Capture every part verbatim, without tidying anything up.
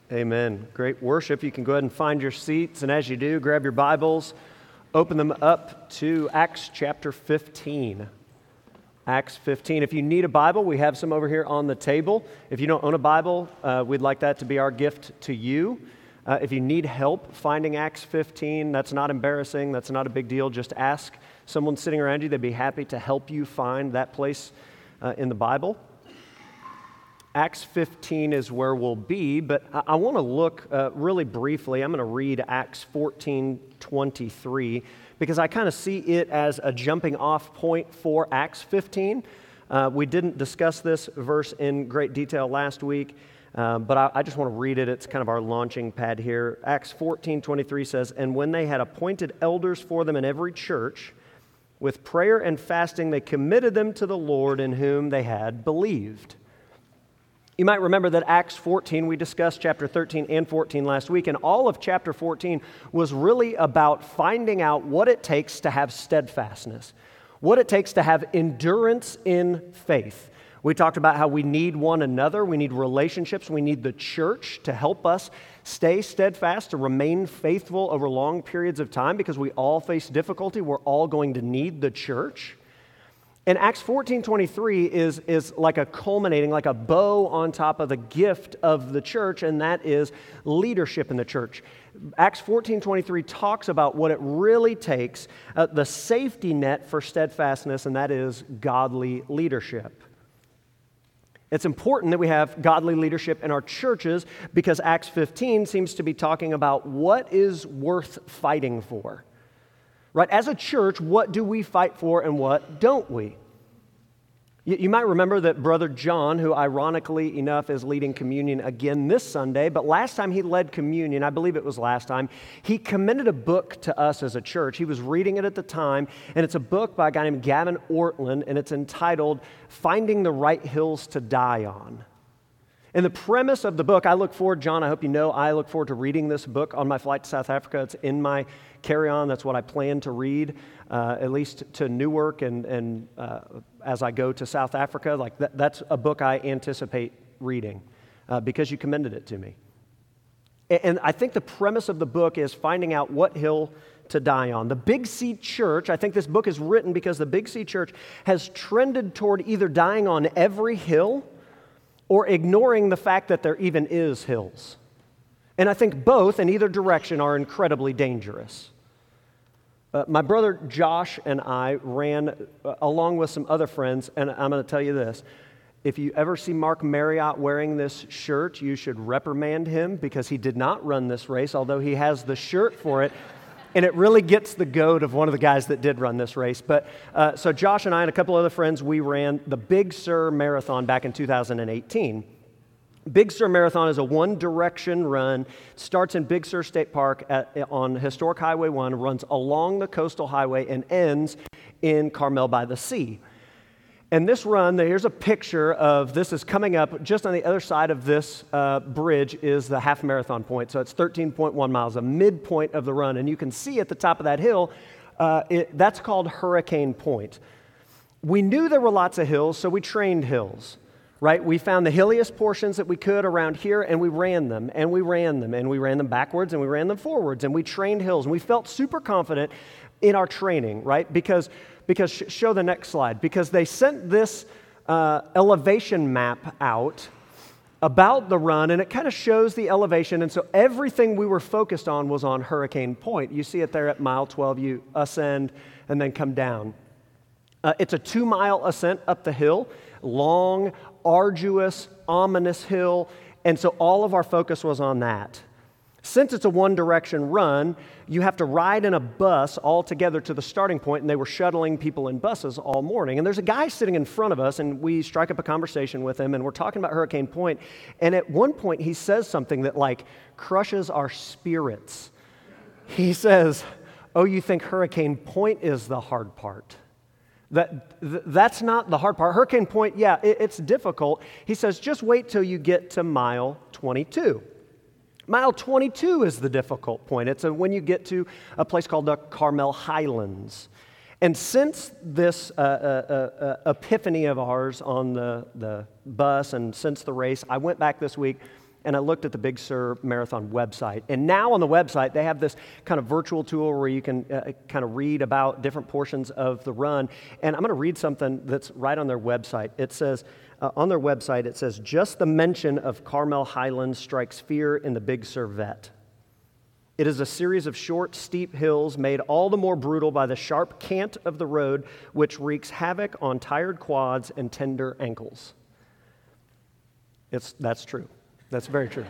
Amen. Great worship. You can go ahead and find your seats, and as you do, grab your Bibles, open them up to Acts chapter fifteen. Acts fifteen. If you need a Bible, we have some over here on the table. If you don't own a Bible, uh, we'd like that to be our gift to you. Uh, if you need help finding Acts fifteen, that's not embarrassing, that's not a big deal. Just ask someone sitting around you. They'd be happy to help you find that place uh, in the Bible. Acts fifteen is where we'll be, but I, I want to look uh, really briefly. I'm going to read Acts fourteen twenty-three because I kind of see it as a jumping off point for Acts fifteen. Uh, we didn't discuss this verse in great detail last week, uh, but I, I just want to read it. It's kind of our launching pad here. Acts fourteen twenty-three says, "And when they had appointed elders for them in every church, with prayer and fasting they committed them to the Lord in whom they had believed." You might remember that Acts fourteen, we discussed chapter thirteen and fourteen last week, and all of chapter fourteen was really about finding out what it takes to have steadfastness, what it takes to have endurance in faith. We talked about how we need one another, we need relationships, we need the church to help us stay steadfast, to remain faithful over long periods of time, because we all face difficulty. We're all going to need the church. And Acts fourteen twenty-three is, is like a culminating, like a bow on top of the gift of the church, and that is leadership in the church. Acts fourteen twenty-three talks about what it really takes, uh, the safety net for steadfastness, and that is godly leadership. It's important that we have godly leadership in our churches because Acts fifteen seems to be talking about what is worth fighting for. Right? As a church, what do we fight for and what don't we? You, you might remember that Brother John, who ironically enough is leading communion again this Sunday, but last time he led communion, I believe it was last time, he commended a book to us as a church. He was reading it at the time, and it's a book by a guy named Gavin Ortlund, and it's entitled Finding the Right Hills to Die On. And the premise of the book, I look forward, John, I hope you know, I look forward to reading this book on my flight to South Africa. It's in my carry-on. That's what I plan to read, uh, at least to Newark and, and uh, as I go to South Africa. Like that, that's a book I anticipate reading uh, because you commended it to me. And, and I think the premise of the book is finding out what hill to die on. The Big C Church, I think this book is written because the Big C Church has trended toward either dying on every hill or ignoring the fact that there even is hills. And I think both, in either direction, are incredibly dangerous. Uh, my brother Josh and I ran, uh, along with some other friends, and I'm going to tell you this. If you ever see Mark Marriott wearing this shirt, you should reprimand him because he did not run this race, although he has the shirt for it. And it really gets the goat of one of the guys that did run this race. But uh, so Josh and I and a couple other friends, we ran the Big Sur Marathon back in two thousand eighteen. Big Sur Marathon is a one-direction run. Starts in Big Sur State Park at, on Historic Highway one, runs along the coastal highway, and ends in Carmel by the Sea. And this run, here's a picture of this is coming up just on the other side of this uh, bridge is the half marathon point. So it's thirteen point one miles, a midpoint of the run. And you can see at the top of that hill, uh, it, that's called Hurricane Point. We knew there were lots of hills, so we trained hills, right? We found the hilliest portions that we could around here, and we ran them, and we ran them, and we ran them backwards, and we ran them forwards, and we trained hills. And we felt super confident in our training, right? Because Because, show the next slide, because they sent this uh, elevation map out about the run, and it kind of shows the elevation, and so everything we were focused on was on Hurricane Point. You see it there at mile twelve, you ascend and then come down. Uh, it's a two-mile ascent up the hill, long, arduous, ominous hill, and so all of our focus was on that. Since it's a one-direction run, you have to ride in a bus all together to the starting point, and they were shuttling people in buses all morning. And there's a guy sitting in front of us, and we strike up a conversation with him, and we're talking about Hurricane Point. And at one point, he says something that, like, crushes our spirits. He says, "Oh, you think Hurricane Point is the hard part? That th- That's not the hard part. Hurricane Point, yeah, it, it's difficult." He says, "Just wait till you get to mile twenty-two. Mile twenty-two is the difficult point. It's a, when you get to a place called the Carmel Highlands. And since this uh, uh, uh, epiphany of ours on the, the bus and since the race, I went back this week and I looked at the Big Sur Marathon website. And now on the website, they have this kind of virtual tool where you can uh, kind of read about different portions of the run. And I'm going to read something that's right on their website. It says, uh, on their website, it says, just the mention of Carmel Highlands strikes fear in the Big Sur vet. It is a series of short, steep hills made all the more brutal by the sharp cant of the road, which wreaks havoc on tired quads and tender ankles. It's, that's true. That's very true.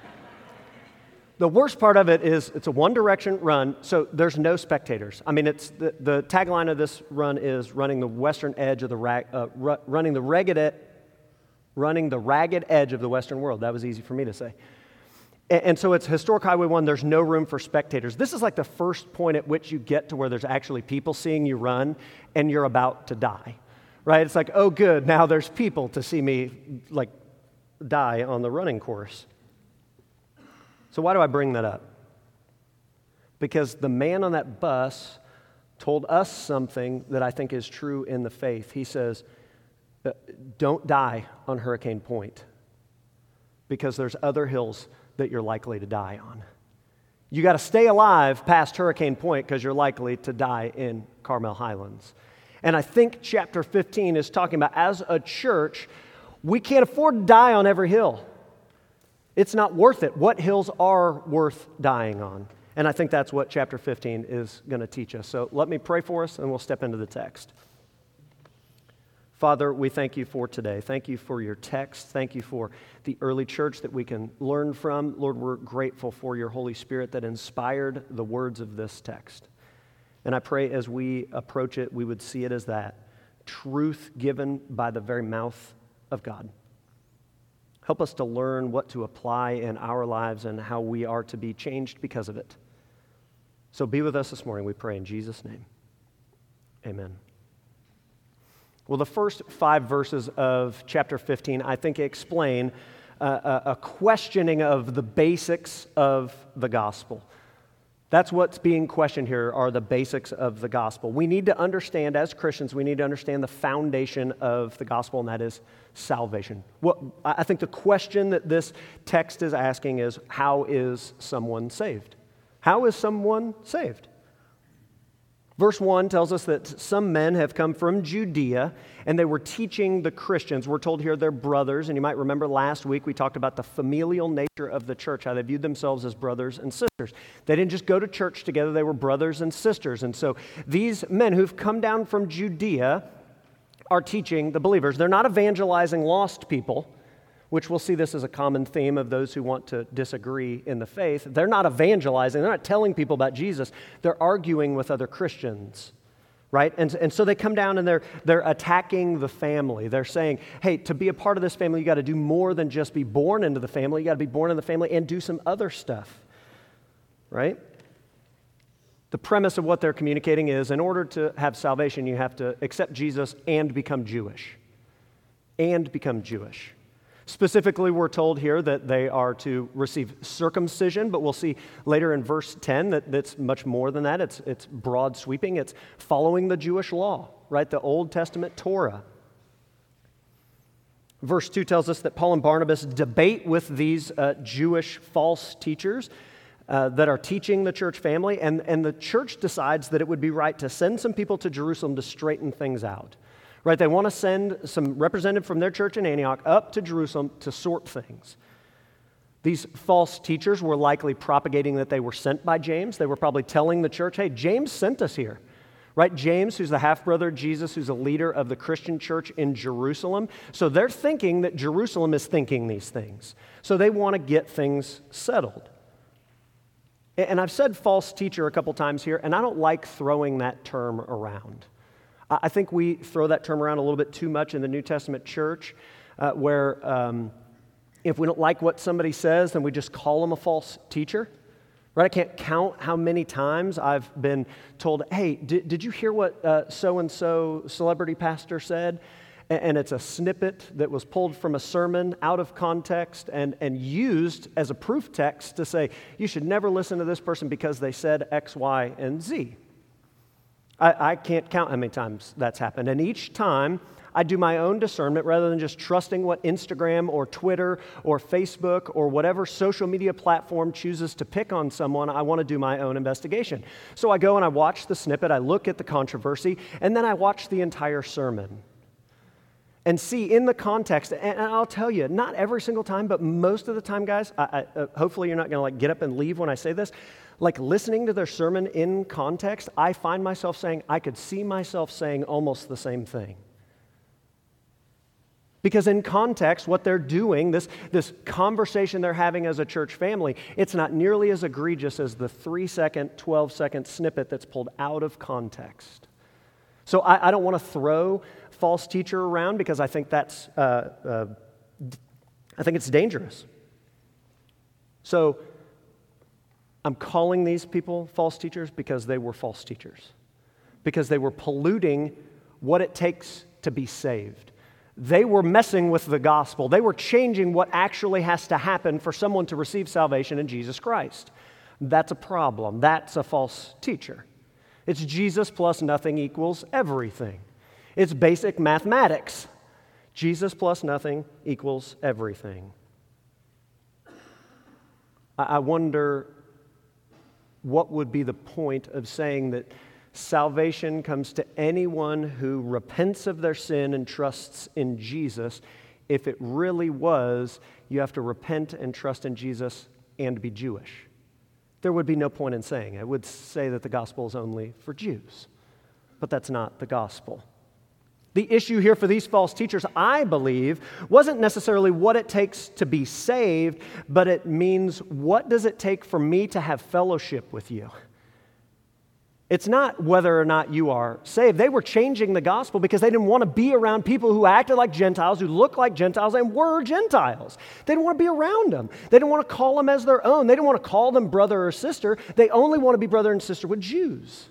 The worst part of it is it's a one-direction run, so there's no spectators. I mean, it's the, the tagline of this run is running the western edge of the rag, uh, ru- running the ragged, e- running the ragged edge of the western world. That was easy for me to say. And so it's Historic Highway one, there's no room for spectators. This is like the first point at which you get to where there's actually people seeing you run and you're about to die, right? It's like, oh good, now there's people to see me like die on the running course. So why do I bring that up? Because the man on that bus told us something that I think is true in the faith. He says, don't die on Hurricane Point because there's other hills that you're likely to die on. You got to stay alive past Hurricane Point because you're likely to die in Carmel Highlands. And I think chapter fifteen is talking about, as a church, we can't afford to die on every hill. It's not worth it. What hills are worth dying on? And I think that's what chapter fifteen is going to teach us. So let me pray for us and we'll step into the text. Father, we thank you for today. Thank you for your text. Thank you for the early church that we can learn from. Lord, we're grateful for your Holy Spirit that inspired the words of this text. And I pray as we approach it, we would see it as that, truth given by the very mouth of God. Help us to learn what to apply in our lives and how we are to be changed because of it. So be with us this morning, we pray in Jesus' name. Amen. Well, the first five verses of chapter fifteen, I think, explain uh, a, a questioning of the basics of the gospel. That's what's being questioned here, are the basics of the gospel. We need to understand, as Christians, we need to understand the foundation of the gospel, and that is salvation. What, I think the question that this text is asking is, how is someone saved? How is someone saved? Verse one tells us that some men have come from Judea, and they were teaching the Christians. We're told here they're brothers, and you might remember last week we talked about the familial nature of the church, how they viewed themselves as brothers and sisters. They didn't just go to church together, they were brothers and sisters. And so these men who've come down from Judea are teaching the believers. They're not evangelizing lost people, which we'll see this as a common theme of those who want to disagree in the faith. They're not evangelizing. They're not telling people about Jesus. They're arguing with other Christians, right? And, and so they come down and they're, they're attacking the family. They're saying, hey, to be a part of this family, you got to do more than just be born into the family. You got to be born in the family and do some other stuff, right? The premise of what they're communicating is, in order to have salvation, you have to accept Jesus and become Jewish. And become Jewish. Specifically, we're told here that they are to receive circumcision, but we'll see later in verse ten that that's much more than that. It's, it's broad sweeping. It's following the Jewish law, right? The Old Testament Torah. Verse two tells us that Paul and Barnabas debate with these uh, Jewish false teachers uh, that are teaching the church family, and, and the church decides that it would be right to send some people to Jerusalem to straighten things out. Right, they want to send some representative from their church in Antioch up to Jerusalem to sort things. These false teachers were likely propagating that they were sent by James. They were probably telling the church, hey, James sent us here. Right, James, who's the half-brother of Jesus, who's a leader of the Christian church in Jerusalem. So they're thinking that Jerusalem is thinking these things. So they want to get things settled. And I've said false teacher a couple times here, and I don't like throwing that term around. I think we throw that term around a little bit too much in the New Testament church, uh, where um, if we don't like what somebody says, then we just call them a false teacher. Right? I can't count how many times I've been told, hey, did, did you hear what uh, so-and-so celebrity pastor said? And, and it's a snippet that was pulled from a sermon out of context and, and used as a proof text to say, you should never listen to this person because they said X, Y, and Z. I, I can't count how many times that's happened. And each time I do my own discernment rather than just trusting what Instagram or Twitter or Facebook or whatever social media platform chooses to pick on someone. I want to do my own investigation. So I go and I watch the snippet, I look at the controversy, and then I watch the entire sermon. And see in the context, and I'll tell you, not every single time, but most of the time, guys, I, I, uh, hopefully you're not going to like get up and leave when I say this, like listening to their sermon in context, I find myself saying, I could see myself saying almost the same thing. Because in context, what they're doing, this, this conversation they're having as a church family, it's not nearly as egregious as the three-second, twelve-second snippet that's pulled out of context. So I, I don't want to throw false teacher around because I think that's, uh, uh, I think it's dangerous. So I'm calling these people false teachers because they were false teachers, because they were polluting what it takes to be saved. They were messing with the gospel. They were changing what actually has to happen for someone to receive salvation in Jesus Christ. That's a problem. That's a false teacher. It's Jesus plus nothing equals everything. It's basic mathematics. Jesus plus nothing equals everything. I wonder what would be the point of saying that salvation comes to anyone who repents of their sin and trusts in Jesus, if it really was, you have to repent and trust in Jesus and be Jewish. There would be no point in saying it. I would say that the gospel is only for Jews, but that's not the gospel. The issue here for these false teachers, I believe, wasn't necessarily what it takes to be saved, but it means what does it take for me to have fellowship with you? It's not whether or not you are saved. They were changing the gospel because they didn't want to be around people who acted like Gentiles, who looked like Gentiles, and were Gentiles. They didn't want to be around them. They didn't want to call them as their own. They didn't want to call them brother or sister. They only want to be brother and sister with Jews.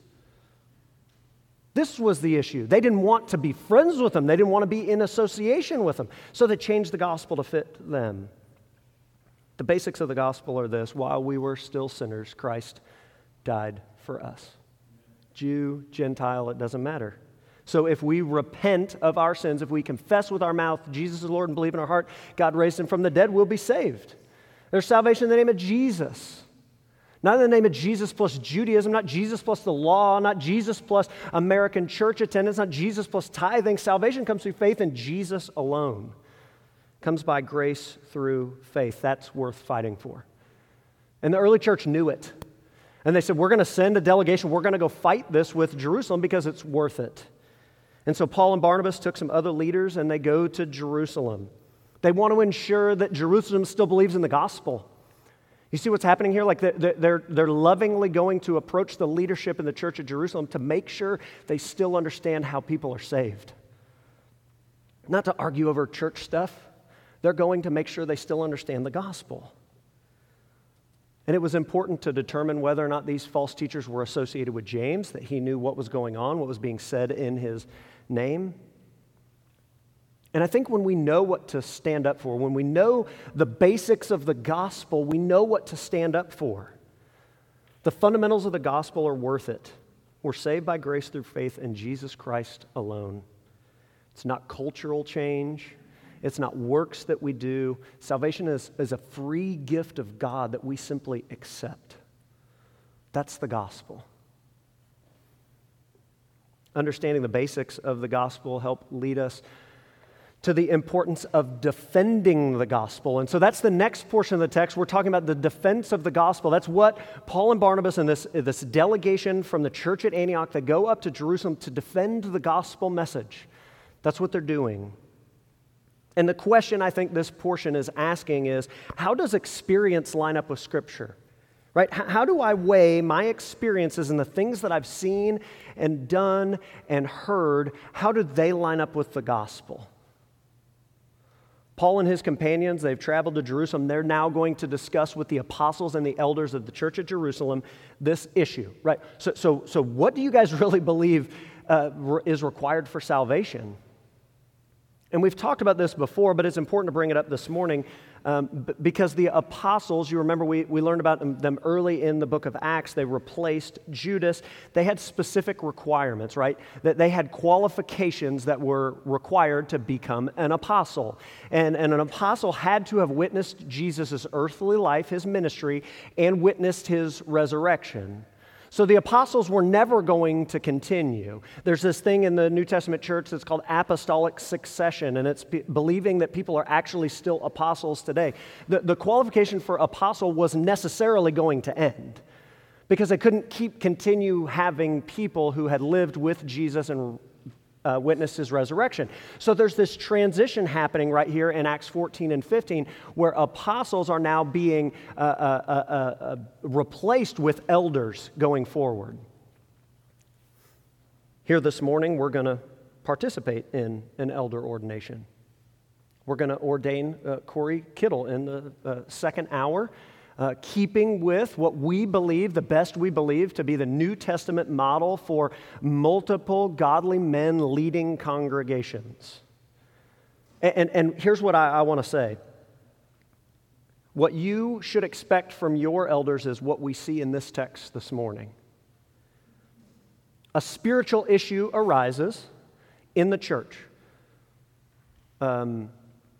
This was the issue. They didn't want to be friends with them. They didn't want to be in association with them. So they changed the gospel to fit them. The basics of the gospel are this: while we were still sinners, Christ died for us. Jew, Gentile, it doesn't matter. So if we repent of our sins, if we confess with our mouth Jesus is Lord and believe in our heart God raised him from the dead, we'll be saved. There's salvation in the name of Jesus. Not in the name of Jesus plus Judaism, not Jesus plus the law, not Jesus plus American church attendance, not Jesus plus tithing. Salvation comes through faith in Jesus alone. It comes by grace through faith. That's worth fighting for. And the early church knew it. And they said, we're going to send a delegation. We're going to go fight this with Jerusalem because it's worth it. And so Paul and Barnabas took some other leaders and they go to Jerusalem. They want to ensure that Jerusalem still believes in the gospel. You see what's happening here? Like they're, they're, they're lovingly going to approach the leadership in the church of Jerusalem to make sure they still understand how people are saved. Not to argue over church stuff. They're going to make sure they still understand the gospel. And it was important to determine whether or not these false teachers were associated with James, that he knew what was going on, what was being said in his name. And I think when we know what to stand up for, when we know the basics of the gospel, we know what to stand up for. The fundamentals of the gospel are worth it. We're saved by grace through faith in Jesus Christ alone. It's not cultural change. It's not works that we do. Salvation is, is a free gift of God that we simply accept. That's the gospel. Understanding the basics of the gospel help lead us to the importance of defending the gospel. And so that's the next portion of the text. We're talking about the defense of the gospel. That's what Paul and Barnabas and this, this delegation from the church at Antioch, they go up to Jerusalem to defend the gospel message. That's what they're doing. And the question I think this portion is asking is, how does experience line up with Scripture? Right? How do I weigh my experiences and the things that I've seen and done and heard, how do they line up with the gospel? Paul and his companions, they've traveled to Jerusalem. They're now going to discuss with the apostles and the elders of the church at Jerusalem this issue, right? So, so, so what do you guys really believe uh, is required for salvation? And we've talked about this before, but it's important to bring it up this morning. Um, b- because the apostles, you remember we, we learned about them, them early in the book of Acts, they replaced Judas. They had specific requirements, right? That they had qualifications that were required to become an apostle. And, and an apostle had to have witnessed Jesus' earthly life, his ministry, and witnessed his resurrection. So the apostles were never going to continue. There's this thing in the New Testament church that's called apostolic succession, and it's be- believing that people are actually still apostles today. The, the qualification for apostle was necessarily going to end because they couldn't keep continue having people who had lived with Jesus and Uh, witnessed his resurrection. So there's this transition happening right here in Acts fourteen and fifteen where apostles are now being uh, uh, uh, uh, replaced with elders going forward. Here this morning, we're going to participate in an elder ordination. We're going to ordain uh, Corey Kittle in the uh, second hour. Uh, keeping with what we believe, the best we believe to be the New Testament model for multiple godly men leading congregations. And, and, and here's what I, I want to say. What you should expect from your elders is what we see in this text this morning. A spiritual issue arises in the church. Um,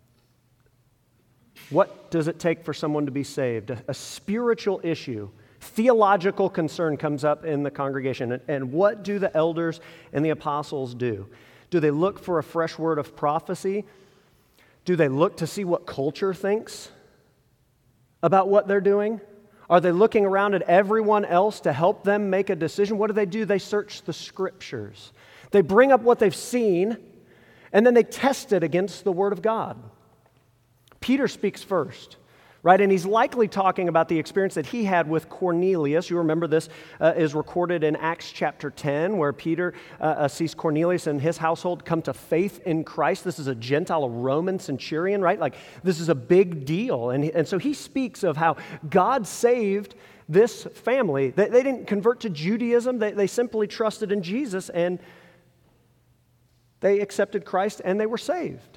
What does it take for someone to be saved? A, a spiritual issue, theological concern comes up in the congregation. And, and what do the elders and the apostles do? Do they look for a fresh word of prophecy? Do they look to see what culture thinks about what they're doing? Are they looking around at everyone else to help them make a decision? What do they do? They search the scriptures. They bring up what they've seen, and then they test it against the Word of God. Peter speaks first, right? And he's likely talking about the experience that he had with Cornelius. You remember this uh, is recorded in Acts chapter ten, where Peter uh, uh, sees Cornelius and his household come to faith in Christ. This is a Gentile, a Roman centurion, right? Like, this is a big deal. And, and so he speaks of how God saved this family. They, they didn't convert to Judaism. They, they simply trusted in Jesus, and they accepted Christ, and they were saved.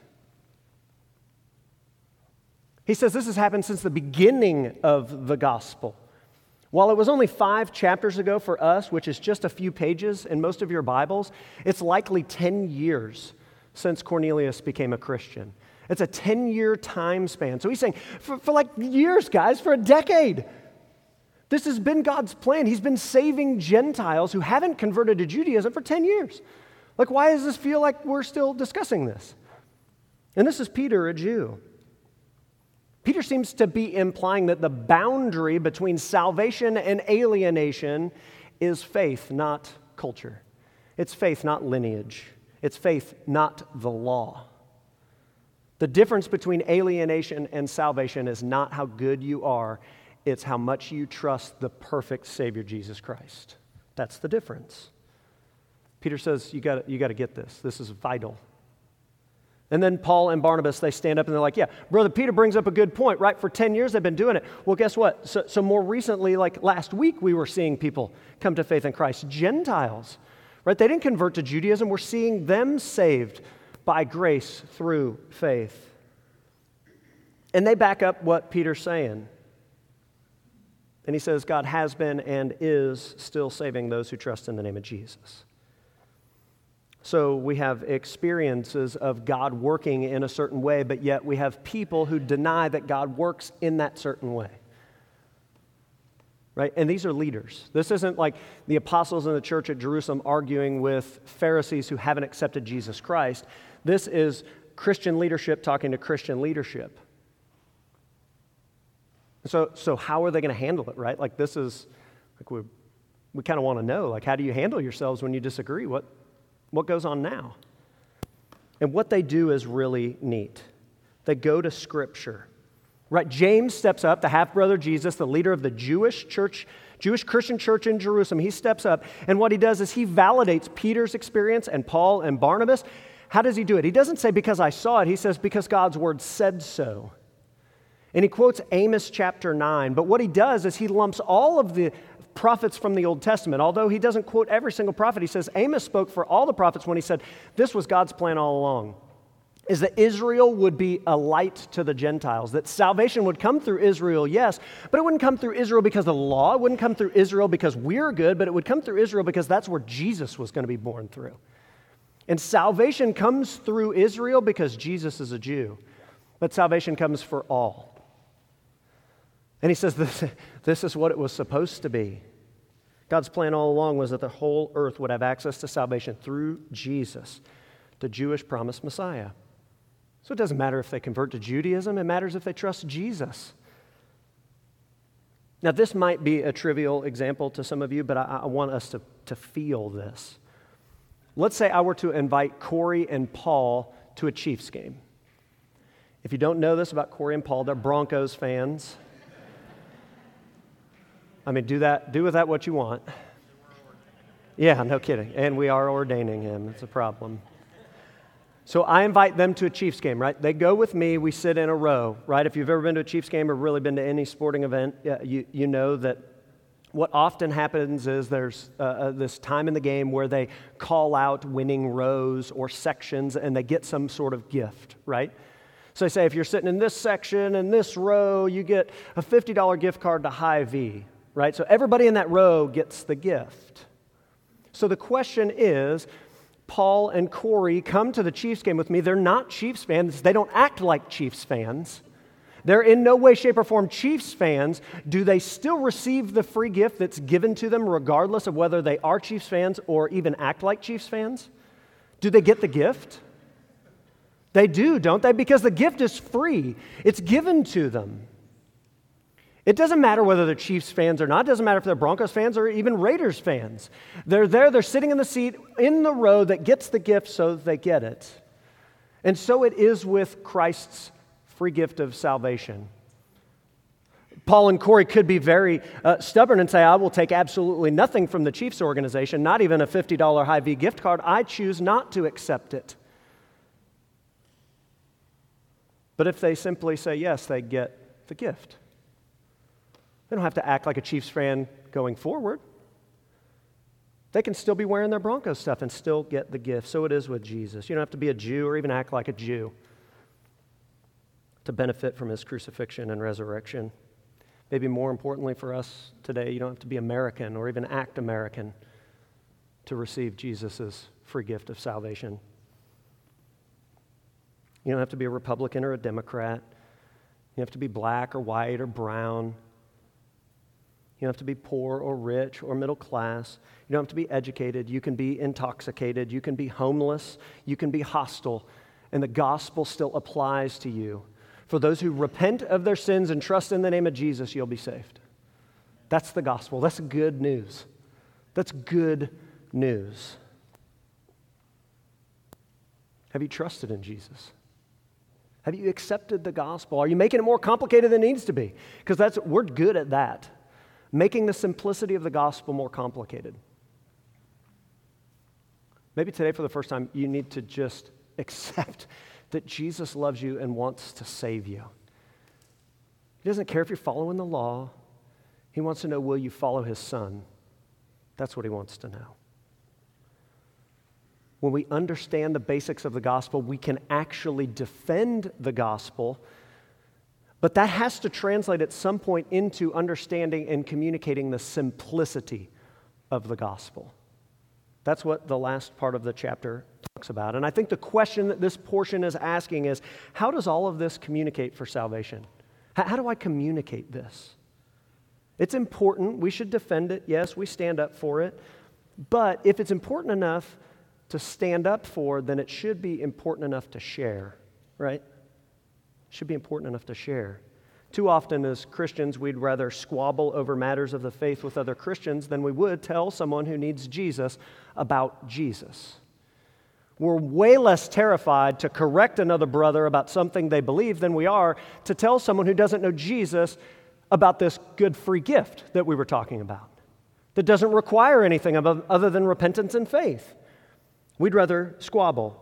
He says this has happened since the beginning of the gospel. While it was only five chapters ago for us, which is just a few pages in most of your Bibles, it's likely ten years since Cornelius became a Christian. It's a ten-year time span. So he's saying, for, for like years, guys, for a decade, this has been God's plan. He's been saving Gentiles who haven't converted to Judaism for ten years. Like, why does this feel like we're still discussing this? And this is Peter, a Jew. Peter seems to be implying that the boundary between salvation and alienation is faith, not culture. It's faith, not lineage. It's faith, not the law. The difference between alienation and salvation is not how good you are, it's how much you trust the perfect Savior, Jesus Christ. That's the difference. Peter says, you got you got to get this. This is vital. And then Paul and Barnabas, they stand up and they're like, yeah, Brother Peter brings up a good point, right? For ten years they've been doing it. Well, guess what? So, so more recently, like last week, we were seeing people come to faith in Christ. Gentiles, right? They didn't convert to Judaism. We're seeing them saved by grace through faith. And they back up what Peter's saying. And he says God has been and is still saving those who trust in the name of Jesus. So we have experiences of God working in a certain way, but yet we have people who deny that God works in that certain way. Right? And these are leaders. This isn't like the apostles in the church at Jerusalem arguing with Pharisees who haven't accepted Jesus Christ. This is Christian leadership talking to Christian leadership. So, so how are they going to handle it, right? Like this is, like we, we kind of want to know, like how do you handle yourselves when you disagree? What What goes on now? And what they do is really neat. They go to Scripture. Right? James steps up, the half-brother Jesus, the leader of the Jewish church, Jewish Christian church in Jerusalem. He steps up, and what he does is he validates Peter's experience and Paul and Barnabas. How does he do it? He doesn't say, because I saw it. He says, because God's word said so. And he quotes Amos chapter nine. But what he does is he lumps all of the prophets from the Old Testament. Although he doesn't quote every single prophet, he says Amos spoke for all the prophets when he said this was God's plan all along. is that Israel would be a light to the Gentiles, that salvation would come through Israel, yes, but it wouldn't come through Israel because of the law. It wouldn't come through Israel because we're good, but it would come through Israel because that's where Jesus was going to be born through. And salvation comes through Israel because Jesus is a Jew, but salvation comes for all. And he says this, this is what it was supposed to be. God's plan all along was that the whole earth would have access to salvation through Jesus, the Jewish promised Messiah. So it doesn't matter if they convert to Judaism, it matters if they trust Jesus. Now, this might be a trivial example to some of you, but I, I want us to, to feel this. Let's say I were to invite Corey and Paul to a Chiefs game. If you don't know this about Corey and Paul, they're Broncos fans. I mean, do that, do with that what you want. Yeah, no kidding. And we are ordaining him. It's a problem. So I invite them to a Chiefs game, right? They go with me. We sit in a row, right? If you've ever been to a Chiefs game or really been to any sporting event, you, you know that what often happens is there's uh, this time in the game where they call out winning rows or sections and they get some sort of gift, right? So they say, if you're sitting in this section in this row, you get a fifty dollars gift card to Hy-Vee, right? So everybody in that row gets the gift. So the question is, Paul and Corey come to the Chiefs game with me. They're not Chiefs fans. They don't act like Chiefs fans. They're in no way, shape, or form Chiefs fans. Do they still receive the free gift that's given to them regardless of whether they are Chiefs fans or even act like Chiefs fans? Do they get the gift? They do, don't they? Because the gift is free. It's given to them. It doesn't matter whether they're Chiefs fans or not. It doesn't matter if they're Broncos fans or even Raiders fans. They're there, they're sitting in the seat in the row that gets the gift so they get it. And so it is with Christ's free gift of salvation. Paul and Corey could be very uh, stubborn and say, I will take absolutely nothing from the Chiefs organization, not even a fifty dollars Hy-Vee gift card. I choose not to accept it. But if they simply say yes, they get the gift. They don't have to act like a Chiefs fan going forward. They can still be wearing their Broncos stuff and still get the gift. So it is with Jesus. You don't have to be a Jew or even act like a Jew to benefit from his crucifixion and resurrection. Maybe more importantly for us today, you don't have to be American or even act American to receive Jesus' free gift of salvation. You don't have to be a Republican or a Democrat. You have to be black or white or brown. You don't have to be poor or rich or middle class. You don't have to be educated. You can be intoxicated. You can be homeless. You can be hostile. And the gospel still applies to you. For those who repent of their sins and trust in the name of Jesus, you'll be saved. That's the gospel. That's good news. That's good news. Have you trusted in Jesus? Have you accepted the gospel? Are you making it more complicated than it needs to be? Because that's we're good at that. Making the simplicity of the gospel more complicated. Maybe today for the first time you need to just accept that Jesus loves you and wants to save you. He doesn't care if you're following the law. He wants to know, will you follow his son? That's what he wants to know. When we understand the basics of the gospel, we can actually defend the gospel. But that has to translate at some point into understanding and communicating the simplicity of the gospel. That's what the last part of the chapter talks about. And I think the question that this portion is asking is, how does all of this communicate for salvation? How, how do I communicate this? It's important. We should defend it. Yes, we stand up for it. But if it's important enough to stand up for, then it should be important enough to share, right? Should be important enough to share. Too often as Christians, we'd rather squabble over matters of the faith with other Christians than we would tell someone who needs Jesus about Jesus. We're way less terrified to correct another brother about something they believe than we are to tell someone who doesn't know Jesus about this good free gift that we were talking about, that doesn't require anything other than repentance and faith. We'd rather squabble.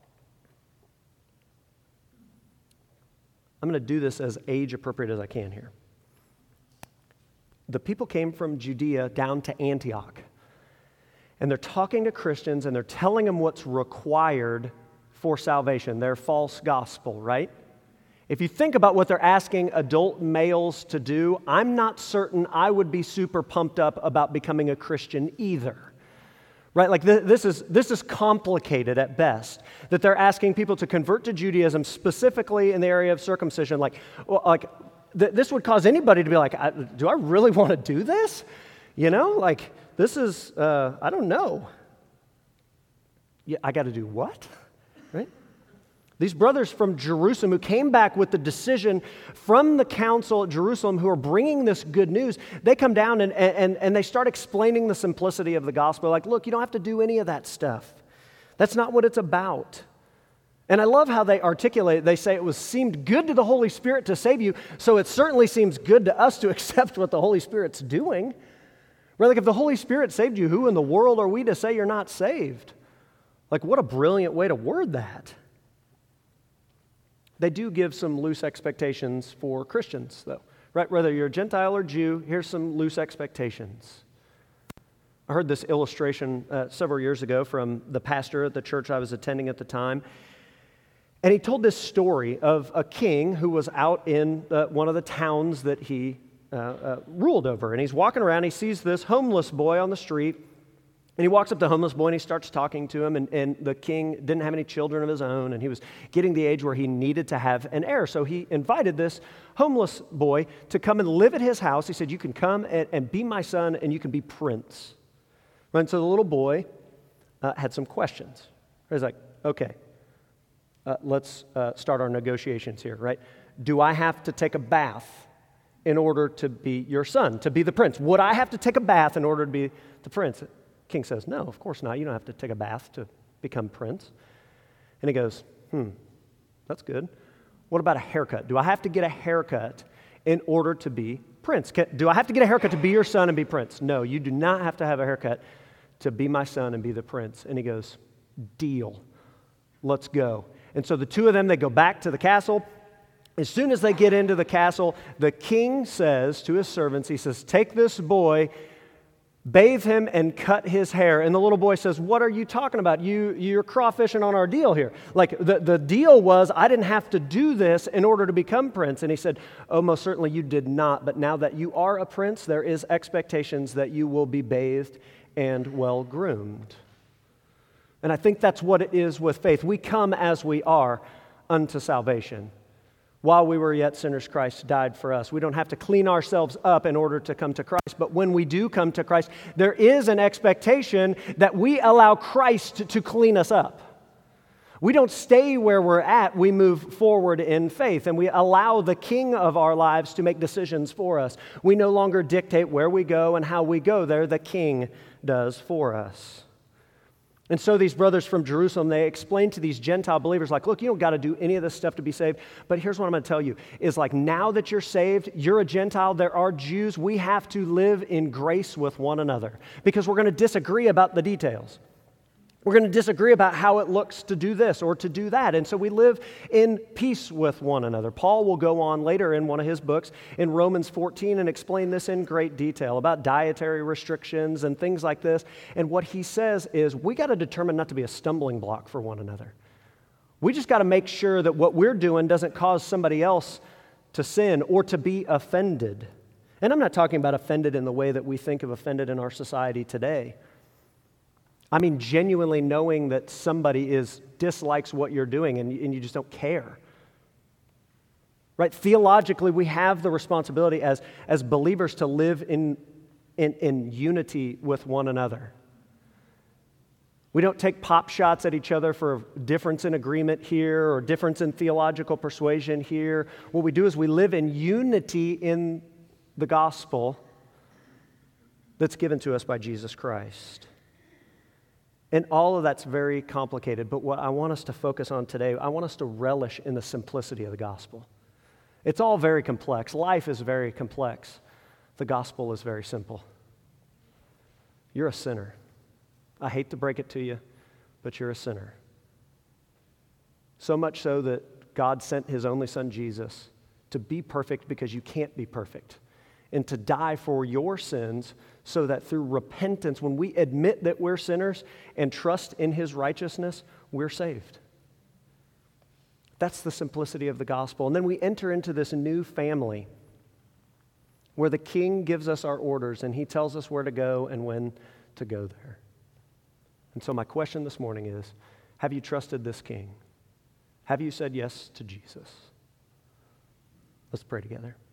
I'm going to do this as age appropriate as I can here. The people came from Judea down to Antioch, and they're talking to Christians and they're telling them what's required for salvation, their false gospel, right? If you think about what they're asking adult males to do, I'm not certain I would be super pumped up about becoming a Christian either. Right? Like th- this is this is complicated at best. That they're asking people to convert to Judaism specifically in the area of circumcision. Like, well, like th- this would cause anybody to be like, I, do I really want to do this? You know, like this is uh, I don't know. Yeah, I got to do what? Right? These brothers from Jerusalem who came back with the decision from the council at Jerusalem who are bringing this good news, they come down and, and, and they start explaining the simplicity of the gospel. Like, look, you don't have to do any of that stuff. That's not what it's about. And I love how they articulate it. They say it was seemed good to the Holy Spirit to save you, so it certainly seems good to us to accept what the Holy Spirit's doing. Right? Like if the Holy Spirit saved you, who in the world are we to say you're not saved? Like what a brilliant way to word that. They do give some loose expectations for Christians, though, right? Whether you're a Gentile or Jew, here's some loose expectations. I heard this illustration uh, several years ago from the pastor at the church I was attending at the time, and he told this story of a king who was out in uh, one of the towns that he uh, uh, ruled over, and he's walking around, he sees this homeless boy on the street, and he walks up to the homeless boy and he starts talking to him, and, and the king didn't have any children of his own, and he was getting the age where he needed to have an heir. So he invited this homeless boy to come and live at his house. He said, you can come and, and be my son, and you can be prince. And so the little boy uh, had some questions. He's like, okay, uh, let's uh, start our negotiations here, right? Do I have to take a bath in order to be your son, to be the prince? Would I have to take a bath in order to be the prince? King says, no, of course not. You don't have to take a bath to become prince. And he goes, hmm, that's good. What about a haircut? Do I have to get a haircut in order to be prince? Can, do I have to get a haircut to be your son and be prince? No, you do not have to have a haircut to be my son and be the prince. And he goes, deal. Let's go. And so the two of them, they go back to the castle. As soon as they get into the castle, the king says to his servants, he says, take this boy, bathe him and cut his hair. And the little boy says, what are you talking about? You, you're crawfishing on our deal here. Like the, the deal was I didn't have to do this in order to become prince. And he said, oh, most certainly you did not. But now that you are a prince, there is expectations that you will be bathed and well groomed. And I think that's what it is with faith. We come as we are unto salvation. While we were yet sinners, Christ died for us. We don't have to clean ourselves up in order to come to Christ. But when we do come to Christ, there is an expectation that we allow Christ to clean us up. We don't stay where we're at. We move forward in faith, and we allow the King of our lives to make decisions for us. We no longer dictate where we go and how we go there. The King does for us. And so these brothers from Jerusalem, they explained to these Gentile believers, like, look, you don't got to do any of this stuff to be saved. But here's what I'm going to tell you, is like now that you're saved, you're a Gentile, there are Jews, we have to live in grace with one another because we're going to disagree about the details. We're going to disagree about how it looks to do this or to do that. And so we live in peace with one another. Paul will go on later in one of his books in Romans fourteen and explain this in great detail about dietary restrictions and things like this. And what he says is we got to determine not to be a stumbling block for one another. We just got to make sure that what we're doing doesn't cause somebody else to sin or to be offended. And I'm not talking about offended in the way that we think of offended in our society today. I mean, genuinely knowing that somebody is dislikes what you're doing and, and you just don't care. Right? Theologically, we have the responsibility as, as believers to live in, in, in unity with one another. We don't take pop shots at each other for difference in agreement here or difference in theological persuasion here. What we do is we live in unity in the gospel that's given to us by Jesus Christ. And all of that's very complicated, but what I want us to focus on today, I want us to relish in the simplicity of the gospel. It's all very complex. Life is very complex. The gospel is very simple. You're a sinner. I hate to break it to you, but you're a sinner. So much so that God sent his only son, Jesus, to be perfect because you can't be perfect, and to die for your sins so that through repentance, when we admit that we're sinners and trust in his righteousness, we're saved. That's the simplicity of the gospel. And then we enter into this new family where the king gives us our orders and he tells us where to go and when to go there. And so my question this morning is, have you trusted this king? Have you said yes to Jesus? Let's pray together.